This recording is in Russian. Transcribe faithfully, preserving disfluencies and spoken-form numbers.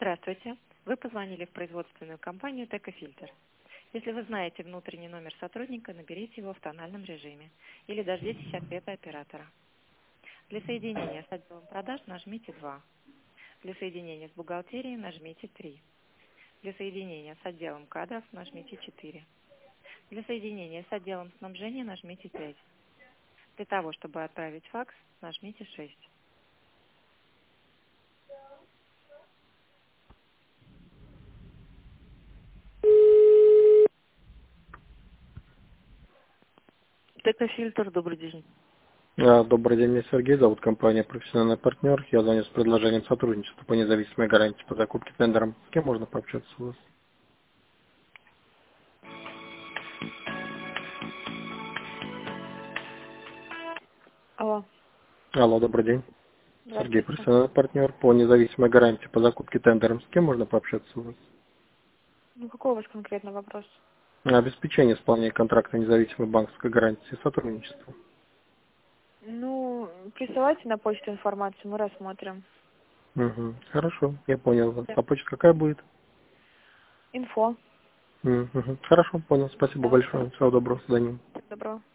Здравствуйте. Вы позвонили в производственную компанию Текофильтр. Если вы знаете внутренний номер сотрудника, наберите его в тональном режиме или дождитесь ответа оператора. Для соединения с отделом продаж нажмите два. Для соединения с бухгалтерией нажмите три. Для соединения с отделом кадров нажмите четыре. Для соединения с отделом снабжения нажмите пять. Для того, чтобы отправить факс, нажмите шесть. Текофильтр, добрый день. А, Добрый день, меня Сергей, зовут компания «Профессиональный партнер». Я звоню с предложением сотрудничества по независимой гарантии по закупке тендером. С кем можно пообщаться у вас? Алло, Алло, добрый день. Сергей, здравствуйте. профессиональный партнер по независимой гарантии по закупке тендером. С кем можно пообщаться у вас? Ну, какой у вас конкретно вопрос? Обеспечение исполнения контракта независимой банковской гарантии сотрудничества. Ну, присылайте на почту информацию, мы рассмотрим. Угу. Хорошо, я понял вас. А почта какая будет? Инфо. Угу. Хорошо, понял. Спасибо Да. большое. Всего доброго, до свидания. Добро.